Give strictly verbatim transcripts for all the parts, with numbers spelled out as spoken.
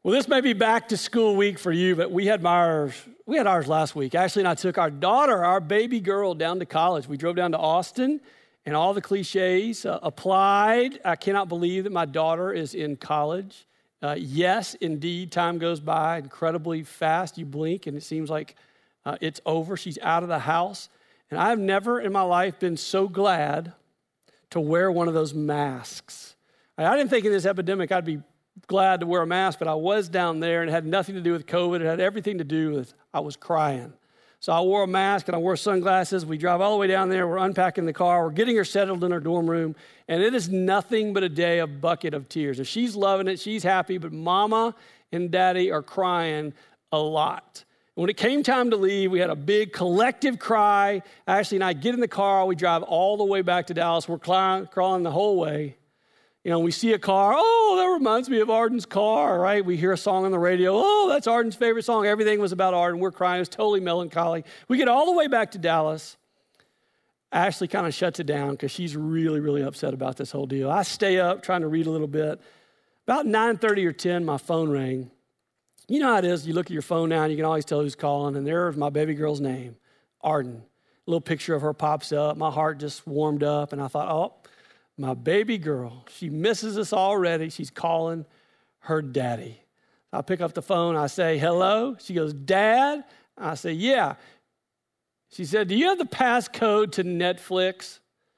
Well, this may be back to school week for you, but we had ours, we had ours last week. Ashley and I took our daughter, our baby girl, down to college. We drove down to Austin, and all the cliches uh, applied. I cannot believe that my daughter is in college. Uh, yes, indeed, time goes by incredibly fast. You blink, and it seems like uh, it's over. She's out of the house. And I've never in my life been so glad to wear one of those masks. I didn't think in this epidemic I'd be glad to wear a mask, but I was down there, and it had nothing to do with COVID. It had everything to do with I was crying. So I wore a mask, and I wore sunglasses. We drive all the way down there. We're unpacking the car. We're getting her settled in her dorm room, and it is nothing but a day of bucket of tears. And she's loving it. She's happy, but Mama and Daddy are crying a lot. When it came time to leave, we had a big collective cry. Ashley and I get in the car. We drive all the way back to Dallas. We're crying, crawling the whole way. You know, we see a car. Oh, that reminds me of Arden's car, right? We hear a song on the radio. Oh, that's Arden's favorite song. Everything was about Arden. We're crying. It was totally melancholy. We get all the way back to Dallas. Ashley kind of shuts it down because she's really, really upset about this whole deal. I stay up trying to read a little bit. About nine thirty or ten, my phone rang. You know how it is. You look at your phone now, and you can always tell who's calling, and there's my baby girl's name, Arden. A little picture of her pops up. My heart just warmed up, and I thought, oh, my baby girl, she misses us already. She's calling her daddy. I pick up the phone. I say, hello. She goes, Dad? I say, yeah. She said, do you have the passcode to Netflix?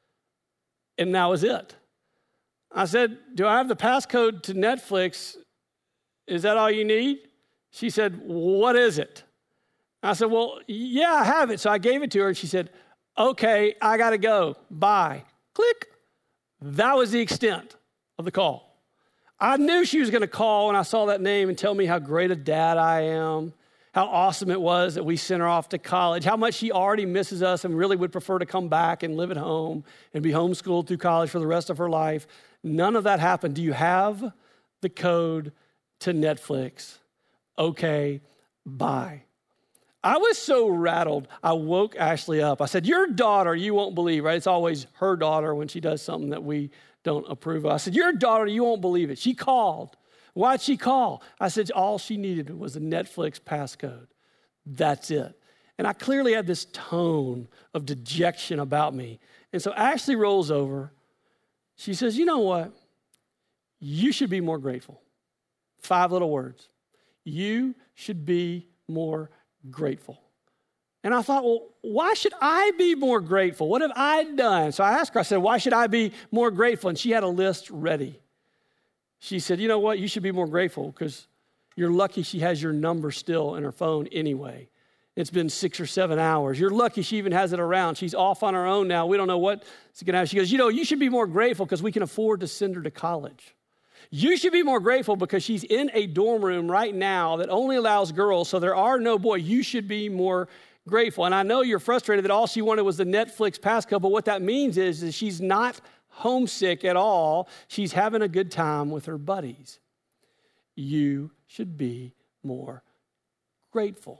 And that was it. I said, do I have the passcode to Netflix? Is that all you need? She said, what is it? I said, well, yeah, I have it. So I gave it to her, and she said, okay, I got to go. Bye. Click. That was the extent of the call. I knew she was going to call when I saw that name and tell me how great a dad I am, how awesome it was that we sent her off to college, how much she already misses us and really would prefer to come back and live at home and be homeschooled through college for the rest of her life. None of that happened. Do you have the code to Netflix? Okay, bye. I was so rattled, I woke Ashley up. I said, your daughter, you won't believe, right? It's always her daughter when she does something that we don't approve of. I said, your daughter, you won't believe it. She called. Why'd she call? I said, all she needed was a Netflix passcode. That's it. And I clearly had this tone of dejection about me. And so Ashley rolls over. She says, you know what? You should be more grateful. Five little words. You should be more grateful. And I thought, well, why should I be more grateful? What have I done? So I asked her, I said, why should I be more grateful? And she had a list ready. She said, you know what? You should be more grateful because you're lucky she has your number still in her phone anyway. It's been six or seven hours. You're lucky she even has it around. She's off on her own now. We don't know what's going to happen. She goes, you know, you should be more grateful because we can afford to send her to college. You should be more grateful because she's in a dorm room right now that only allows girls, so there are no boys. You should be more grateful. And I know you're frustrated that all she wanted was the Netflix passcode, but what that means is, is she's not homesick at all. She's having a good time with her buddies. You should be more grateful.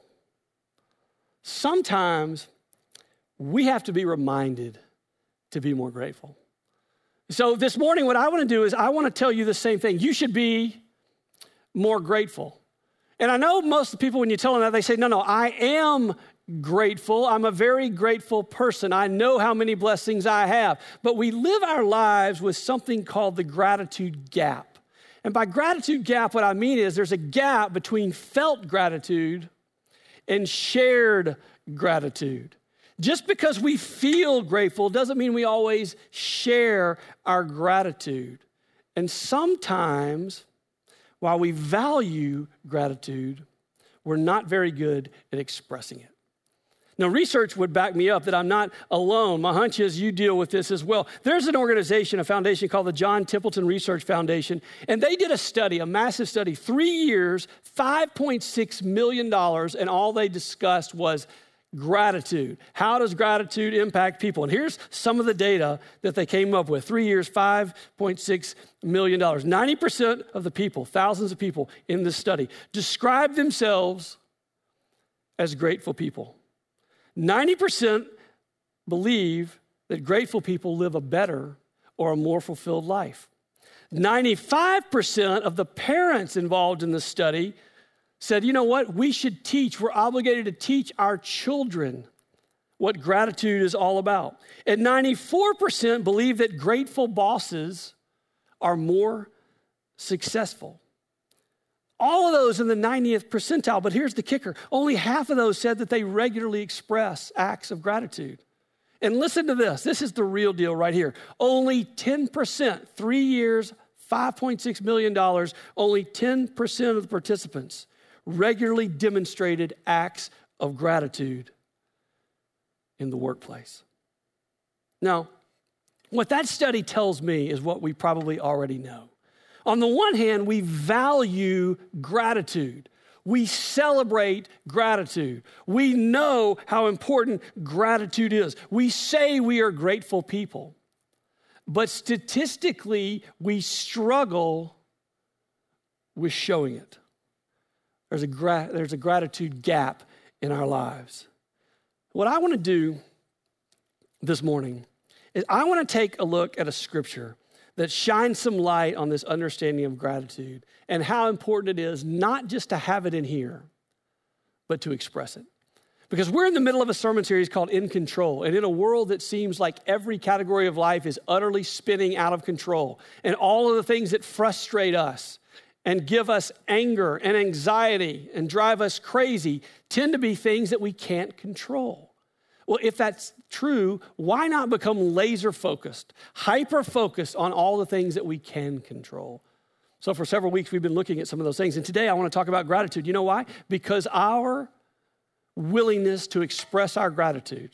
Sometimes we have to be reminded to be more grateful. So this morning, what I want to do is I want to tell you the same thing. You should be more grateful. And I know most of the people, when you tell them that, they say, no, no, I am grateful. I'm a very grateful person. I know how many blessings I have. But we live our lives with something called the gratitude gap. And by gratitude gap, what I mean is there's a gap between felt gratitude and shared gratitude. Just because we feel grateful doesn't mean we always share our gratitude. And sometimes, while we value gratitude, we're not very good at expressing it. Now, research would back me up that I'm not alone. My hunch is you deal with this as well. There's an organization, a foundation called the John Templeton Research Foundation, and they did a study, a massive study, three years, five point six million dollars, and all they discussed was gratitude. How does gratitude impact people? And here's some of the data that they came up with. Three years, five point six million dollars. ninety percent of the people, thousands of people in this study, describe themselves as grateful people. ninety percent believe that grateful people live a better or a more fulfilled life. ninety-five percent of the parents involved in the study said, you know what, we should teach, we're obligated to teach our children what gratitude is all about. And ninety-four percent believe that grateful bosses are more successful. All of those in the ninetieth percentile, but here's the kicker. Only half of those said that they regularly express acts of gratitude. And listen to this. This is the real deal right here. Only ten percent, three years, five point six million dollars, only ten percent of the participants regularly demonstrated acts of gratitude in the workplace. Now, what that study tells me is what we probably already know. On the one hand, we value gratitude. We celebrate gratitude. We know how important gratitude is. We say we are grateful people. But statistically, we struggle with showing it. There's a, gra- there's a gratitude gap in our lives. What I want to do this morning is I want to take a look at a scripture that shines some light on this understanding of gratitude and how important it is not just to have it in here, but to express it. Because we're in the middle of a sermon series called In Control, and in a world that seems like every category of life is utterly spinning out of control, and all of the things that frustrate us and give us anger and anxiety and drive us crazy tend to be things that we can't control. Well, if that's true, why not become laser focused, hyper focused on all the things that we can control? So for several weeks, we've been looking at some of those things. And today I want to talk about gratitude. You know why? Because our willingness to express our gratitude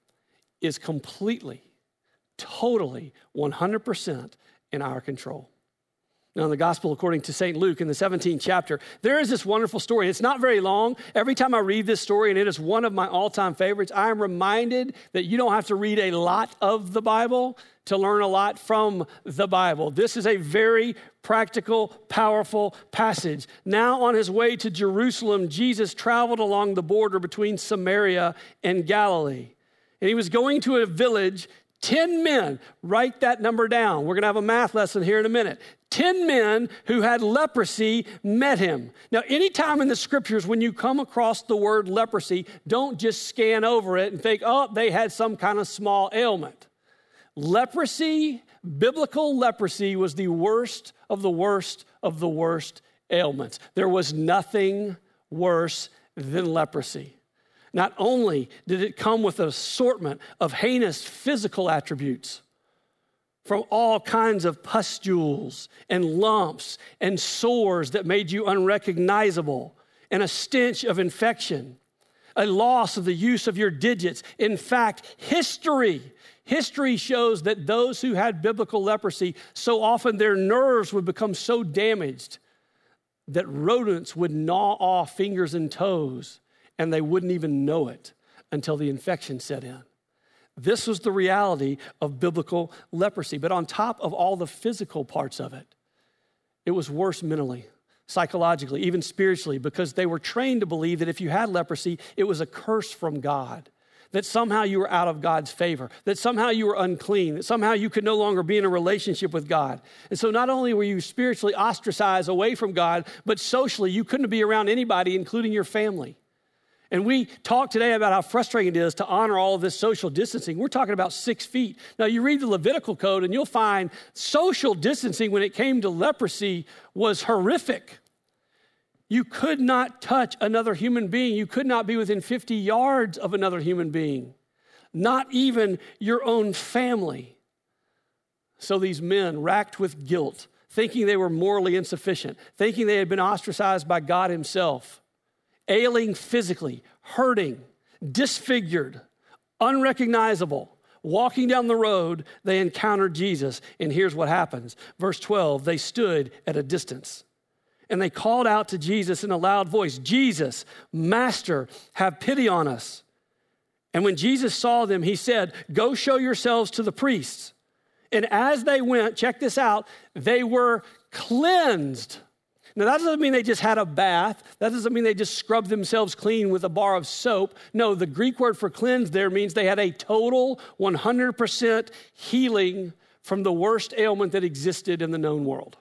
is completely, totally, one hundred percent in our control. Now, in the gospel according to Saint Luke, in the seventeenth chapter, there is this wonderful story. It's not very long. Every time I read this story, and it is one of my all-time favorites, I am reminded that you don't have to read a lot of the Bible to learn a lot from the Bible. This is a very practical, powerful passage. Now, on his way to Jerusalem, Jesus traveled along the border between Samaria and Galilee. And he was going to a village. Ten men, write that number down. We're going to have a math lesson here in a minute. Ten men who had leprosy met him. Now, anytime in the scriptures when you come across the word leprosy, don't just scan over it and think, oh, they had some kind of small ailment. Leprosy, biblical leprosy, was the worst of the worst of the worst ailments. There was nothing worse than leprosy. Not only did it come with an assortment of heinous physical attributes, from all kinds of pustules and lumps and sores that made you unrecognizable, and a stench of infection, a loss of the use of your digits. In fact, history, history shows that those who had biblical leprosy, so often their nerves would become so damaged that rodents would gnaw off fingers and toes, and they wouldn't even know it until the infection set in. This was the reality of biblical leprosy. But on top of all the physical parts of it, it was worse mentally, psychologically, even spiritually, because they were trained to believe that if you had leprosy, it was a curse from God, that somehow you were out of God's favor, that somehow you were unclean, that somehow you could no longer be in a relationship with God. And so not only were you spiritually ostracized away from God, but socially you couldn't be around anybody, including your family. And we talk today about how frustrating it is to honor all of this social distancing. We're talking about six feet. Now, you read the Levitical code, and you'll find social distancing when it came to leprosy was horrific. You could not touch another human being. You could not be within fifty yards of another human being, not even your own family. So these men, racked with guilt, thinking they were morally insufficient, thinking they had been ostracized by God himself, ailing physically, hurting, disfigured, unrecognizable, walking down the road, they encountered Jesus. And here's what happens. Verse twelve, they stood at a distance and they called out to Jesus in a loud voice, Jesus, Master, have pity on us. And when Jesus saw them, he said, go show yourselves to the priests. And as they went, check this out, they were cleansed. Now, that doesn't mean they just had a bath. That doesn't mean they just scrubbed themselves clean with a bar of soap. No, the Greek word for cleanse there means they had a total one hundred percent healing from the worst ailment that existed in the known world.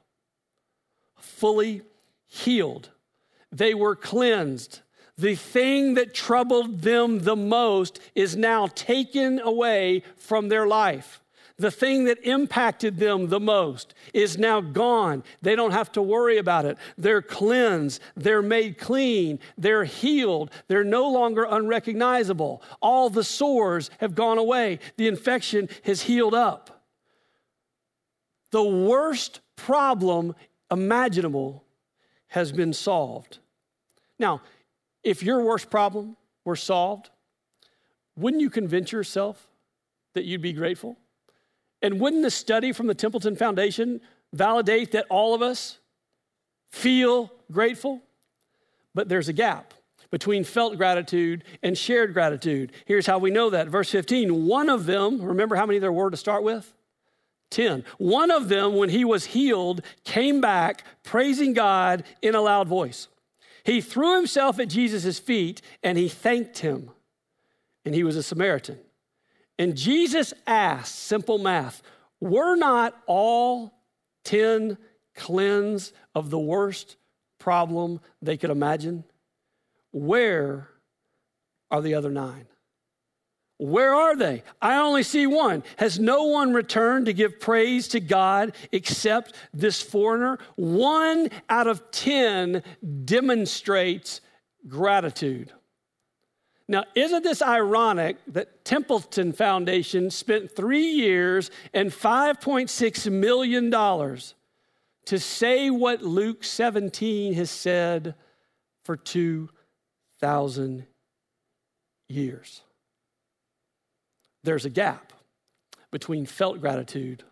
Fully healed. They were cleansed. The thing that troubled them the most is now taken away from their life. The thing that impacted them the most is now gone. They don't have to worry about it. They're cleansed. They're made clean. They're healed. They're no longer unrecognizable. All the sores have gone away. The infection has healed up. The worst problem imaginable has been solved. Now, if your worst problem were solved, wouldn't you convince yourself that you'd be grateful? And wouldn't the study from the Templeton Foundation validate that all of us feel grateful? But there's a gap between felt gratitude and shared gratitude. Here's how we know that. Verse fifteen, one of them, remember how many there were to start with? ten. One of them, when he was healed, came back praising God in a loud voice. He threw himself at Jesus' feet and he thanked him. And he was a Samaritan. And Jesus asked, simple math, were not all ten cleansed of the worst problem they could imagine? Where are the other nine? Where are they? I only see one. Has no one returned to give praise to God except this foreigner? One out of ten demonstrates gratitude. Now, isn't this ironic that Templeton Foundation spent three years and five point six million dollars to say what Luke seventeen has said for two thousand years? There's a gap between felt gratitude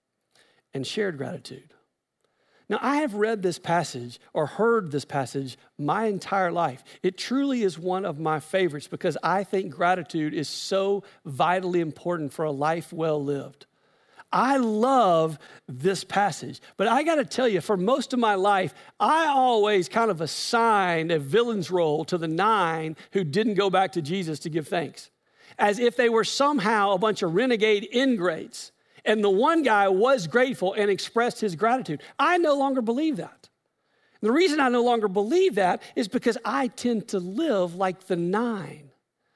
and shared gratitude. Now, I have read this passage or heard this passage my entire life. It truly is one of my favorites because I think gratitude is so vitally important for a life well lived. I love this passage, but I got to tell you, for most of my life, I always kind of assigned a villain's role to the nine who didn't go back to Jesus to give thanks, as if they were somehow a bunch of renegade ingrates. And the one guy was grateful and expressed his gratitude. I no longer believe that. The reason I no longer believe that is because I tend to live like the nine.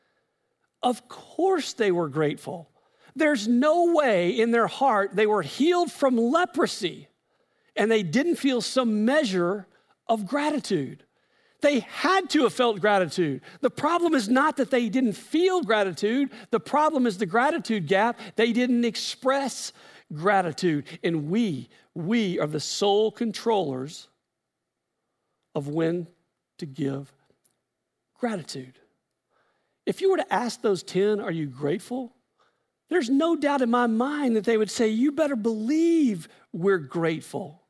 Of course they were grateful. There's no way in their heart they were healed from leprosy and they didn't feel some measure of gratitude. They had to have felt gratitude. The problem is not that they didn't feel gratitude. The problem is the gratitude gap. They didn't express gratitude. And we, we are the sole controllers of when to give gratitude. If you were to ask those ten, are you grateful? There's no doubt in my mind that they would say, you better believe we're grateful.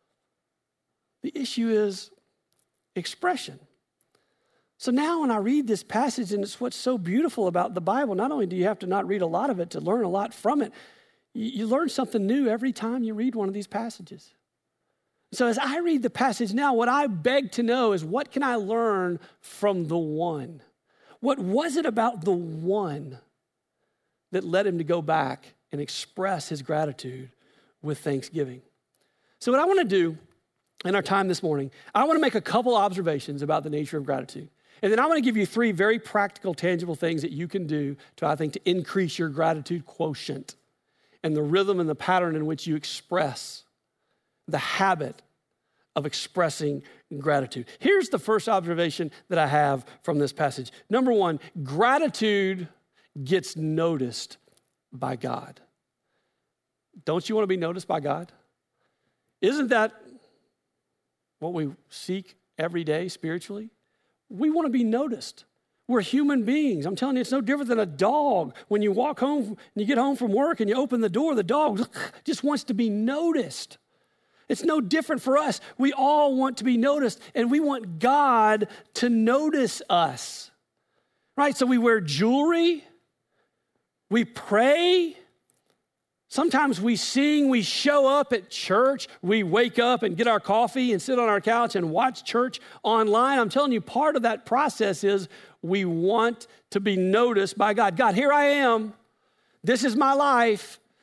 The issue is expression. So now when I read this passage, and it's what's so beautiful about the Bible, not only do you have to not read a lot of it to learn a lot from it, you, you learn something new every time you read one of these passages. So as I read the passage now, what I beg to know is, what can I learn from the one? What was it about the one that led him to go back and express his gratitude with thanksgiving? So what I want to do in our time this morning, I want to make a couple observations about the nature of gratitude. And then I want to give you three very practical, tangible things that you can do to, I think, to increase your gratitude quotient and the rhythm and the pattern in which you express the habit of expressing gratitude. Here's the first observation that I have from this passage. Number one, gratitude gets noticed by God. Don't you want to be noticed by God? Isn't that what we seek every day spiritually? We want to be noticed. We're human beings. I'm telling you, it's no different than a dog. When you walk home and you get home from work and you open the door, the dog just wants to be noticed. It's no different for us. We all want to be noticed, and we want God to notice us. Right? So we wear jewelry. We pray. Sometimes we sing, we show up at church, we wake up and get our coffee and sit on our couch and watch church online. I'm telling you, part of that process is we want to be noticed by God. God, here I am. This is my life.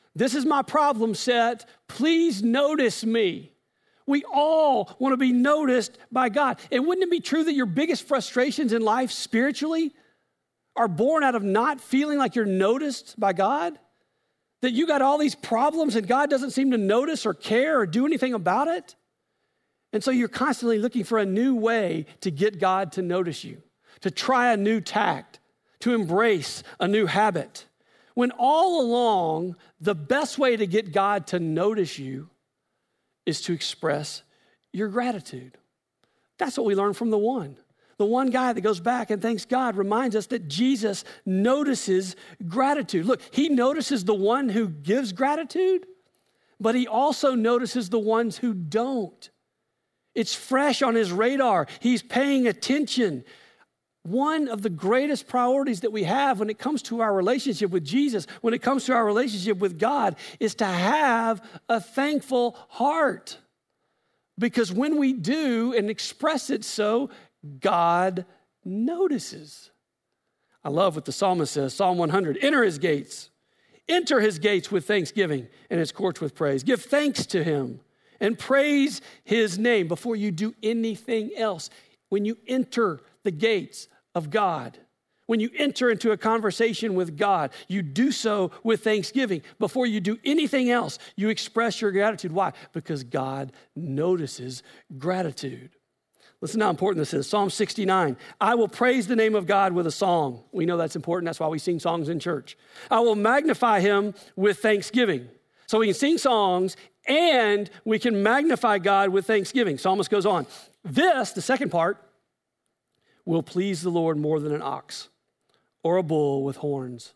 This is my problem set. Please notice me. We all want to be noticed by God. And wouldn't it be true that your biggest frustrations in life spiritually are born out of not feeling like you're noticed by God? That you got all these problems and God doesn't seem to notice or care or do anything about it? And so you're constantly looking for a new way to get God to notice you, to try a new tact, to embrace a new habit. When all along, the best way to get God to notice you is to express your gratitude. That's what we learn from the one. The one guy that goes back and thanks God reminds us that Jesus notices gratitude. Look, he notices the one who gives gratitude, but he also notices the ones who don't. It's fresh on his radar. He's paying attention. One of the greatest priorities that we have when it comes to our relationship with Jesus, when it comes to our relationship with God, is to have a thankful heart. Because when we do and express it so, God notices. I love what the psalmist says, Psalm one hundred, enter his gates. Enter his gates with thanksgiving and his courts with praise. Give thanks to him and praise his name before you do anything else. When you enter the gates of God, when you enter into a conversation with God, you do so with thanksgiving. Before you do anything else, you express your gratitude. Why? Because God notices gratitude. Listen how important this is. Psalm sixty-nine, I will praise the name of God with a song. We know that's important. That's why we sing songs in church. I will magnify him with thanksgiving. So we can sing songs and we can magnify God with thanksgiving. Psalmist goes on. This, the second part, will please the Lord more than an ox or a bull with horns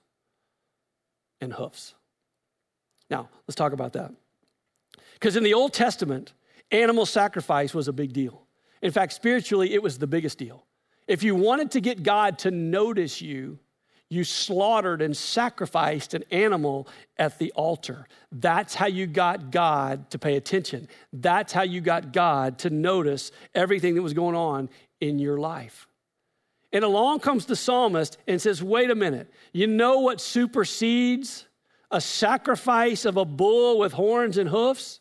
and hoofs. Now, let's talk about that. Because in the Old Testament, animal sacrifice was a big deal. In fact, spiritually, it was the biggest deal. If you wanted to get God to notice you, you slaughtered and sacrificed an animal at the altar. That's how you got God to pay attention. That's how you got God to notice everything that was going on in your life. And along comes the psalmist and says, wait a minute, you know what supersedes a sacrifice of a bull with horns and hoofs?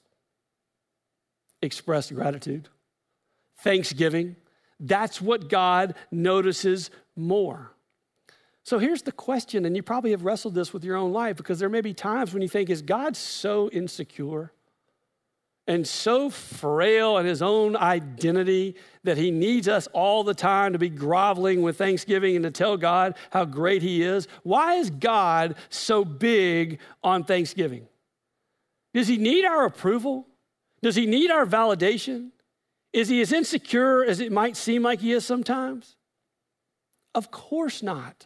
Express gratitude. Thanksgiving. That's what God notices more. So here's the question, and you probably have wrestled this with your own life, because there may be times when you think, is God so insecure and so frail in his own identity that he needs us all the time to be groveling with thanksgiving and to tell God how great he is? Why is God so big on Thanksgiving? Does he need our approval? Does he need our validation? Is he as insecure as it might seem like he is sometimes? Of course not.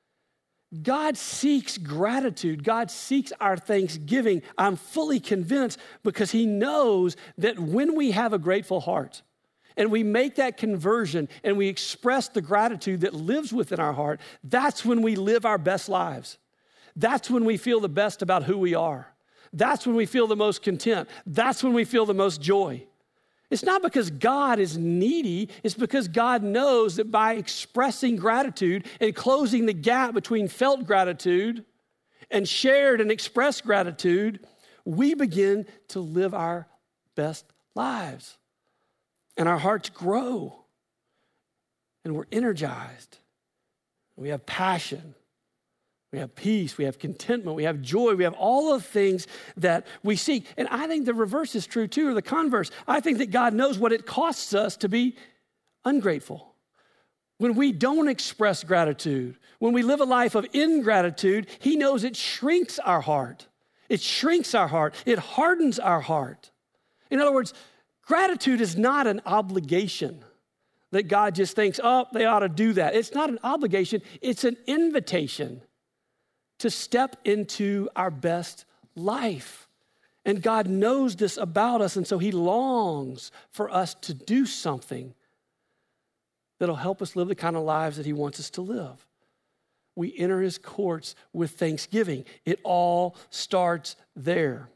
God seeks gratitude. God seeks our thanksgiving. I'm fully convinced because he knows that when we have a grateful heart and we make that conversion and we express the gratitude that lives within our heart, that's when we live our best lives. That's when we feel the best about who we are. That's when we feel the most content. That's when we feel the most joy. It's not because God is needy. It's because God knows that by expressing gratitude and closing the gap between felt gratitude and shared and expressed gratitude, we begin to live our best lives. And our hearts grow. And we're energized. We have passion. We have peace, we have contentment, we have joy, we have all of the things that we seek. And I think the reverse is true too, or the converse. I think that God knows what it costs us to be ungrateful. When we don't express gratitude, when we live a life of ingratitude, he knows it shrinks our heart. It shrinks our heart. It hardens our heart. In other words, gratitude is not an obligation that God just thinks, oh, they ought to do that. It's not an obligation. It's an invitation to step into our best life. And God knows this about us, and so he longs for us to do something that'll help us live the kind of lives that he wants us to live. We enter his courts with thanksgiving. It all starts there.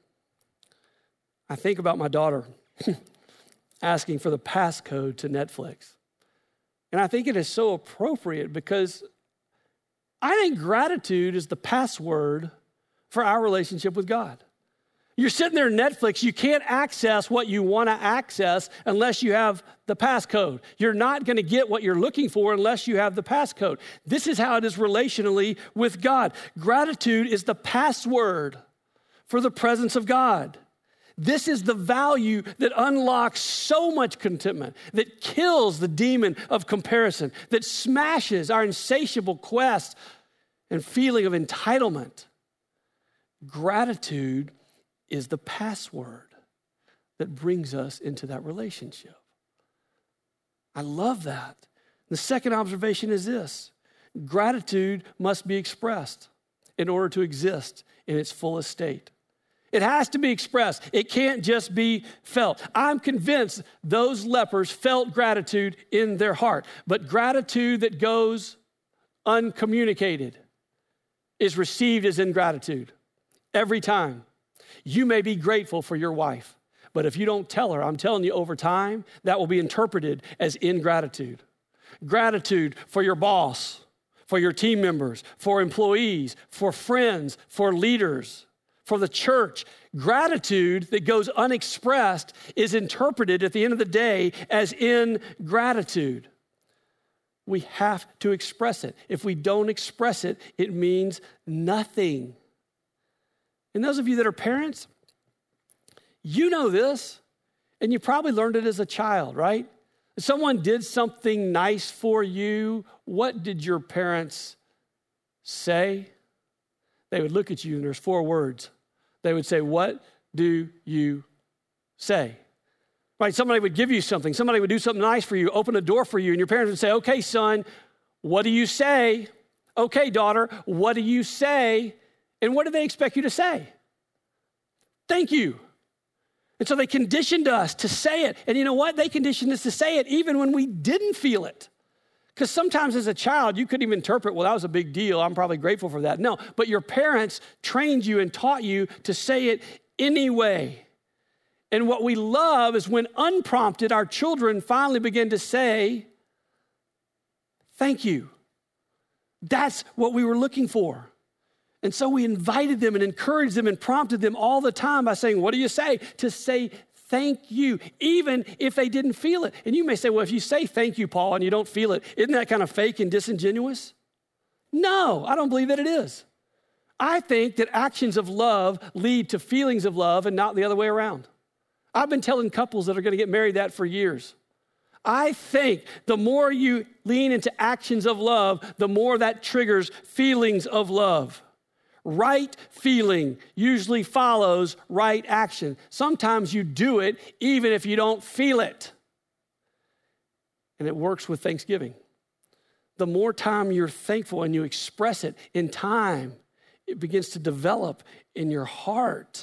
I think about my daughter asking for the passcode to Netflix. And I think it is so appropriate because I think gratitude is the password for our relationship with God. You're sitting there Netflix, you can't access what you want to access unless you have the passcode. You're not going to get what you're looking for unless you have the passcode. This is how it is relationally with God. Gratitude is the password for the presence of God. This is the value that unlocks so much contentment, that kills the demon of comparison, that smashes our insatiable quest and feeling of entitlement. Gratitude is the password that brings us into that relationship. I love that. The second observation is this: gratitude must be expressed in order to exist in its fullest state. It has to be expressed. It can't just be felt. I'm convinced those lepers felt gratitude in their heart, but gratitude that goes uncommunicated is received as ingratitude every time. You may be grateful for your wife, but if you don't tell her, I'm telling you, over time, that will be interpreted as ingratitude. Gratitude for your boss, for your team members, for employees, for friends, for leaders, for the church. Gratitude that goes unexpressed is interpreted at the end of the day as ingratitude. We have to express it. If we don't express it, it means nothing. And those of you that are parents, you know this, and you probably learned it as a child, right? If someone did something nice for you, what did your parents say? They would look at you, and there's four words. They would say, "What do you say?" Right? Somebody would give you something. Somebody would do something nice for you, open a door for you, and your parents would say, "Okay, son, what do you say?" "Okay, daughter, what do you say?" And what do they expect you to say? Thank you. And so they conditioned us to say it. And you know what? They conditioned us to say it even when we didn't feel it. Because sometimes as a child, you couldn't even interpret, well, that was a big deal. I'm probably grateful for that. No, but your parents trained you and taught you to say it anyway. And what we love is when unprompted, our children finally begin to say, thank you. That's what we were looking for. And so we invited them and encouraged them and prompted them all the time by saying, what do you say? To say thank you, even if they didn't feel it. And you may say, well, if you say thank you, Paul, and you don't feel it, isn't that kind of fake and disingenuous? No, I don't believe that it is. I think that actions of love lead to feelings of love and not the other way around. I've been telling couples that are going to get married that for years. I think the more you lean into actions of love, the more that triggers feelings of love. Right feeling usually follows right action. Sometimes you do it even if you don't feel it. And it works with Thanksgiving. The more time you're thankful and you express it in time, it begins to develop in your heart.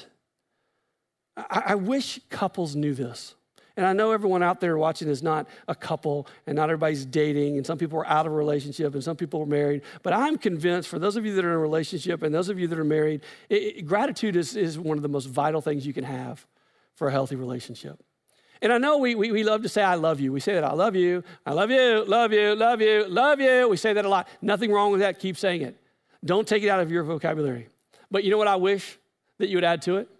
I, I wish couples knew this. And I know everyone out there watching is not a couple, and not everybody's dating, and some people are out of a relationship, and some people are married. But I'm convinced, for those of you that are in a relationship and those of you that are married, it, it, gratitude is, is one of the most vital things you can have for a healthy relationship. And I know we, we, we love to say, I love you. We say that, I love you, I love you, love you, love you, love you. We say that a lot. Nothing wrong with that. Keep saying it. Don't take it out of your vocabulary. But you know what I wish that you would add to it?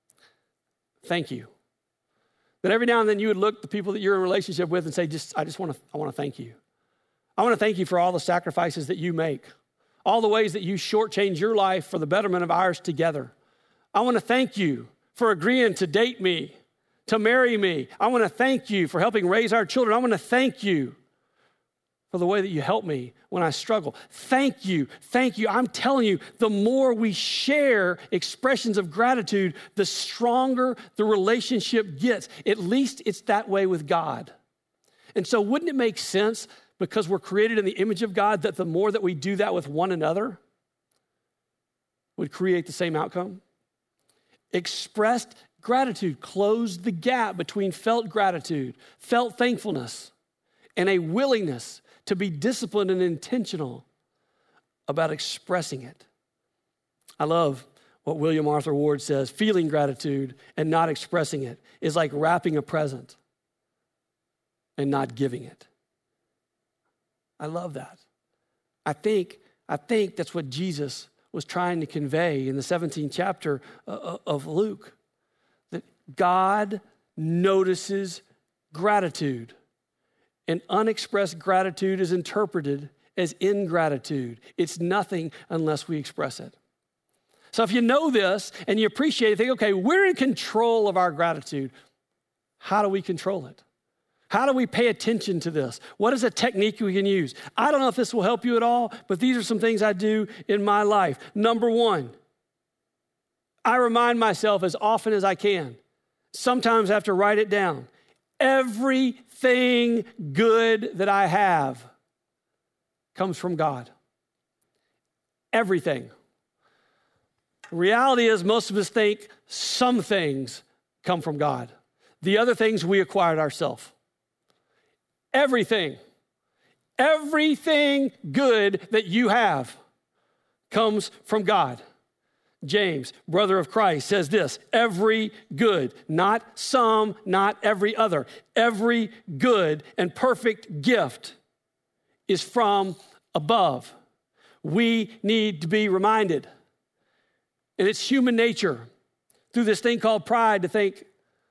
Thank you. That every now and then you would look at the people that you're in a relationship with and say, just, I just want to, I want to thank you. I want to thank you for all the sacrifices that you make, all the ways that you shortchange your life for the betterment of ours together. I want to thank you for agreeing to date me, to marry me. I want to thank you for helping raise our children. I want to thank you for the way that you help me when I struggle. Thank you, thank you. I'm telling you, the more we share expressions of gratitude, the stronger the relationship gets. At least it's that way with God. And so wouldn't it make sense, because we're created in the image of God, that the more that we do that with one another would create the same outcome? Expressed gratitude closed the gap between felt gratitude, felt thankfulness, and a willingness to be disciplined and intentional about expressing it. I love what William Arthur Ward says. Feeling gratitude and not expressing it is like wrapping a present and not giving it. I love that. I think, I think that's what Jesus was trying to convey in the seventeenth chapter of Luke, that God notices gratitude, and unexpressed gratitude is interpreted as ingratitude. It's nothing unless we express it. So if you know this and you appreciate it, think, okay, we're in control of our gratitude. How do we control it? How do we pay attention to this? What is a technique we can use? I don't know if this will help you at all, but these are some things I do in my life. Number one, I remind myself as often as I can. Sometimes I have to write it down. Everything good that I have comes from God. Everything. The reality is most of us think some things come from God. The other things we acquired ourselves. Everything, everything good that you have comes from God. James, brother of Christ, says this, every good, not some, not every other, every good and perfect gift is from above. We need to be reminded. And it's human nature through this thing called pride to think,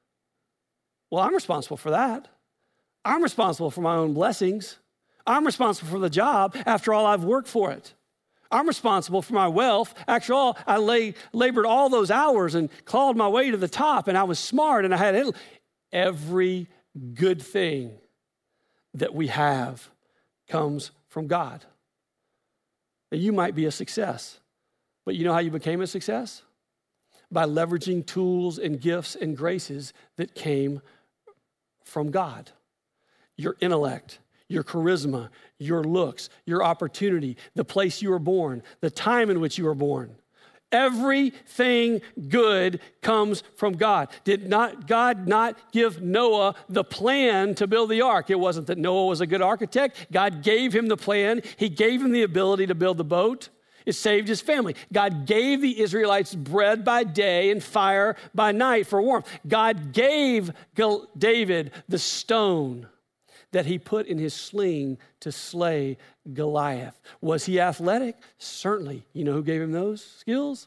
well, I'm responsible for that. I'm responsible for my own blessings. I'm responsible for the job. After all, I've worked for it. I'm responsible for my wealth. After all, I lay, labored all those hours and clawed my way to the top, and I was smart, and I had it. Every good thing that we have comes from God. Now, you might be a success, but you know how you became a success? By leveraging tools and gifts and graces that came from God. Your intellect, your charisma, your looks, your opportunity, the place you were born, the time in which you were born. Everything good comes from God. Did not God not give Noah the plan to build the ark? It wasn't that Noah was a good architect. God gave him the plan. He gave him the ability to build the boat. It saved his family. God gave the Israelites bread by day and fire by night for warmth. God gave David the stone that he put in his sling to slay Goliath. Was he athletic? Certainly. You know who gave him those skills?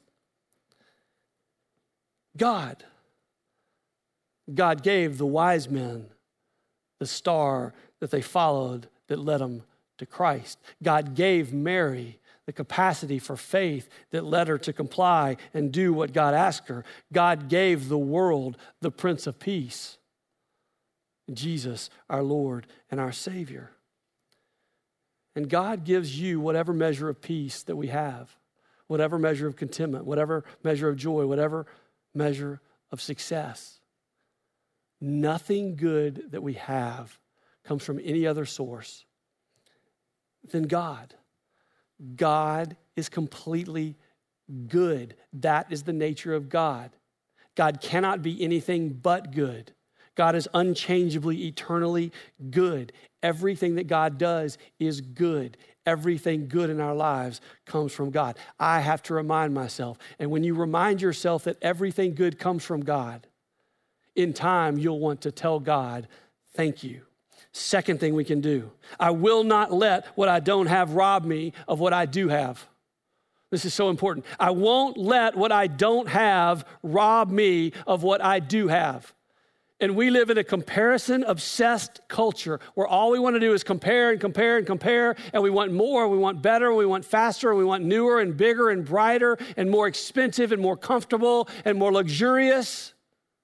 God. God gave the wise men the star that they followed that led them to Christ. God gave Mary the capacity for faith that led her to comply and do what God asked her. God gave the world the Prince of Peace, Jesus, our Lord and our Savior. And God gives you whatever measure of peace that we have, whatever measure of contentment, whatever measure of joy, whatever measure of success. Nothing good that we have comes from any other source than God. God is completely good. That is the nature of God. God cannot be anything but good. God is unchangeably, eternally good. Everything that God does is good. Everything good in our lives comes from God. I have to remind myself. And when you remind yourself that everything good comes from God, in time you'll want to tell God, thank you. Second thing we can do, I will not let what I don't have rob me of what I do have. This is so important. I won't let what I don't have rob me of what I do have. And we live in a comparison-obsessed culture where all we want to do is compare and compare and compare, and we want more, we want better, we want faster, we want newer and bigger and brighter and more expensive and more comfortable and more luxurious.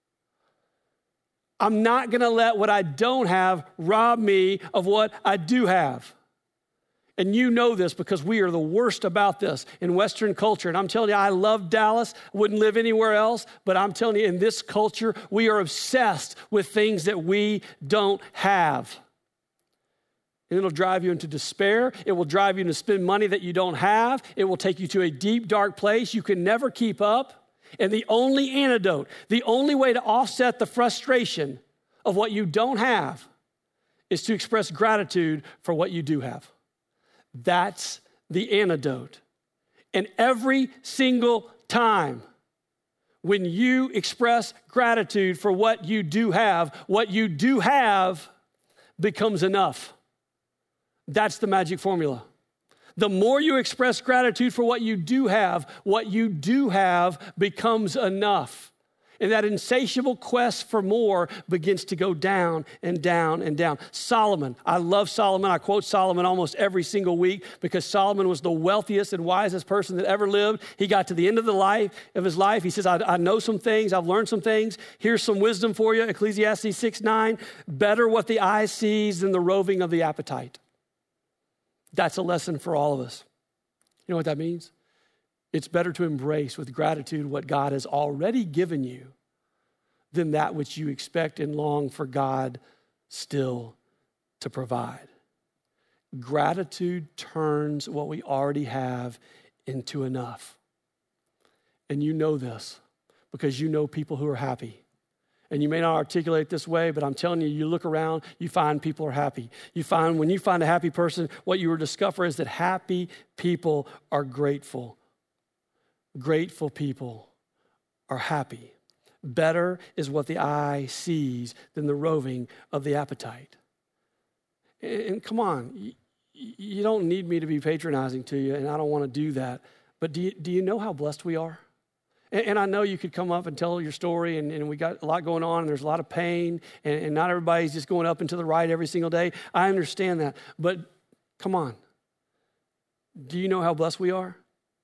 I'm not going to let what I don't have rob me of what I do have. And you know this because we are the worst about this in Western culture. And I'm telling you, I love Dallas, wouldn't live anywhere else. But I'm telling you, in this culture, we are obsessed with things that we don't have. And it'll drive you into despair. It will drive you to spend money that you don't have. It will take you to a deep, dark place you can never keep up. And the only antidote, the only way to offset the frustration of what you don't have is to express gratitude for what you do have. That's the antidote. And every single time when you express gratitude for what you do have, what you do have becomes enough. That's the magic formula. The more you express gratitude for what you do have, what you do have becomes enough. And that insatiable quest for more begins to go down and down and down. Solomon, I love Solomon. I quote Solomon almost every single week because Solomon was the wealthiest and wisest person that ever lived. He got to the end of the life of his life. He says, I, I know some things. I've learned some things. Here's some wisdom for you. Ecclesiastes six nine, better what the eye sees than the roving of the appetite. That's a lesson for all of us. You know what that means? It's better to embrace with gratitude what God has already given you than that which you expect and long for God still to provide. Gratitude turns what we already have into enough. And you know this because you know people who are happy. And you may not articulate it this way, but I'm telling you, you look around, you find people are happy. You find, when you find a happy person, what you will discover is that happy people are grateful. Grateful people are happy. Better is what the eye sees than the roving of the appetite. And, and come on, you, you don't need me to be patronizing to you, and I don't want to do that. But do you, do you know how blessed we are? And, and I know you could come up and tell your story, and, and we got a lot going on, and there's a lot of pain, and, and not everybody's just going up and to the right every single day. I understand that. But come on, do you know how blessed we are?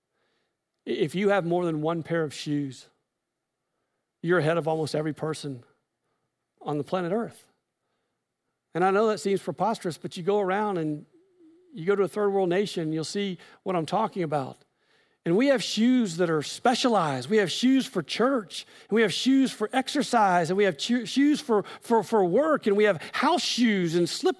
If you have more than one pair of shoes, you're ahead of almost every person on the planet Earth. And I know that seems preposterous, but you go around and you go to a third world nation, you'll see what I'm talking about. And we have shoes that are specialized. We have shoes for church, and we have shoes for exercise, and we have cho- shoes for, for, for work, and we have house shoes and slip.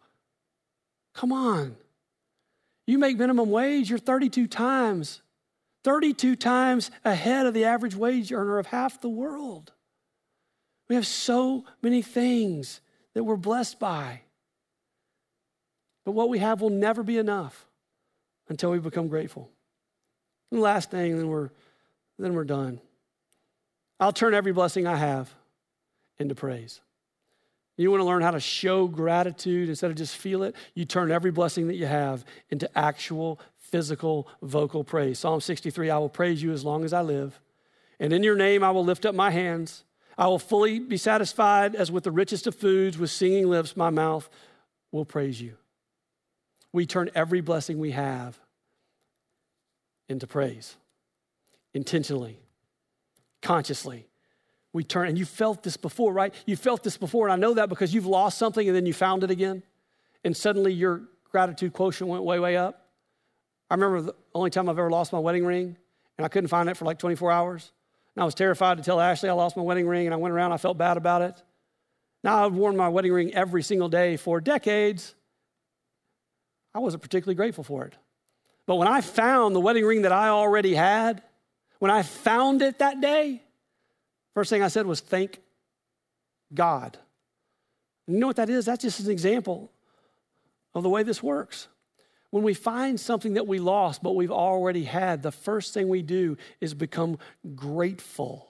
Come on. You make minimum wage, you're thirty-two times thirty-two times ahead of the average wage earner of half the world. We have so many things that we're blessed by. But what we have will never be enough until we become grateful. And the last thing, then we're, then we're done. I'll turn every blessing I have into praise. You want to learn how to show gratitude instead of just feel it? You turn every blessing that you have into actual physical vocal praise. Psalm sixty-three, I will praise you as long as I live. And in your name I will lift up my hands. I will fully be satisfied as with the richest of foods. With singing lips, my mouth will praise you. We turn every blessing we have into praise. Intentionally, consciously. We turn, and you felt this before, right? You felt this before, and I know that because you've lost something and then you found it again, and suddenly your gratitude quotient went way, way up. I remember the only time I've ever lost my wedding ring, and I couldn't find it for like twenty-four hours. And I was terrified to tell Ashley I lost my wedding ring, and I went around, I felt bad about it. Now I've worn my wedding ring every single day for decades. I wasn't particularly grateful for it. But when I found the wedding ring that I already had, when I found it that day, first thing I said was, thank God. And you know what that is? That's just an example of the way this works. When we find something that we lost, but we've already had, the first thing we do is become grateful.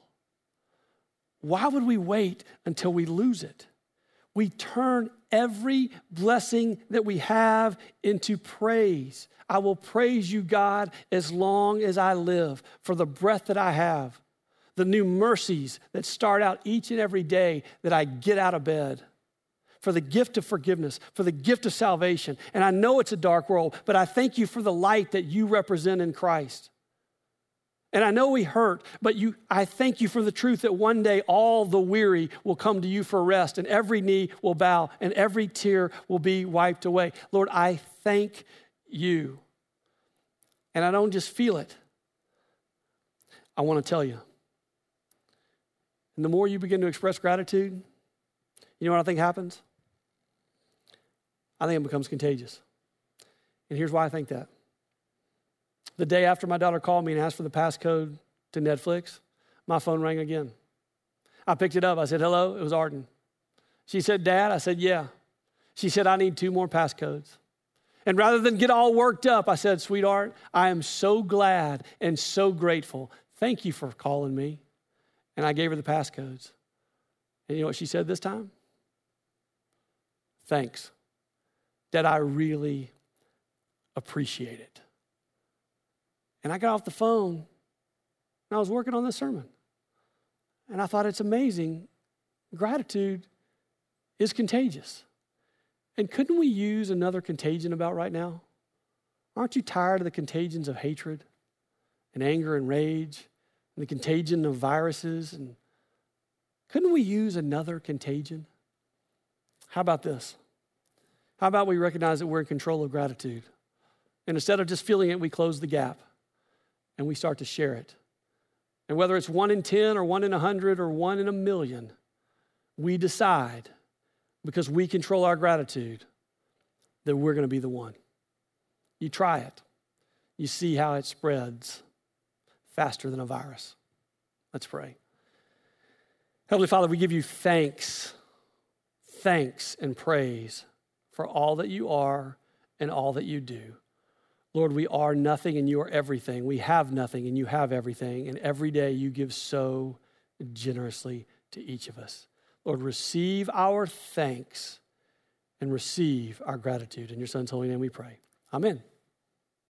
Why would we wait until we lose it? We turn every blessing that we have into praise. I will praise you, God, as long as I live, for the breath that I have, the new mercies that start out each and every day that I get out of bed, for the gift of forgiveness, for the gift of salvation. And I know it's a dark world, but I thank you for the light that you represent in Christ. And I know we hurt, but you, I thank you for the truth that one day all the weary will come to you for rest, and every knee will bow, and every tear will be wiped away. Lord, I thank you. And I don't just feel it. I want to tell you. And the more you begin to express gratitude, you know what I think happens? I think it becomes contagious. And here's why I think that. The day after my daughter called me and asked for the passcode to Netflix, my phone rang again. I picked it up. I said, hello, it was Arden. She said, Dad? I said, yeah. She said, I need two more passcodes. And rather than get all worked up, I said, sweetheart, I am so glad and so grateful. Thank you for calling me. And I gave her the passcodes. And you know what she said this time? Thanks. Dad, I really appreciate it. And I got off the phone and I was working on this sermon. And I thought it's amazing. Gratitude is contagious. And couldn't we use another contagion about right now? Aren't you tired of the contagions of hatred and anger and rage and the contagion of viruses? And couldn't we use another contagion? How about this? How about we recognize that we're in control of gratitude? And instead of just feeling it, we close the gap and we start to share it. And whether it's one in ten or one in a hundred or one in a million, we decide, because we control our gratitude, that we're going to be the one. You try it. You see how it spreads faster than a virus. Let's pray. Heavenly Father, we give you thanks, thanks and praise for all that you are and all that you do. Lord, we are nothing and you are everything. We have nothing and you have everything. And every day you give so generously to each of us. Lord, receive our thanks and receive our gratitude. In your Son's holy name we pray. Amen.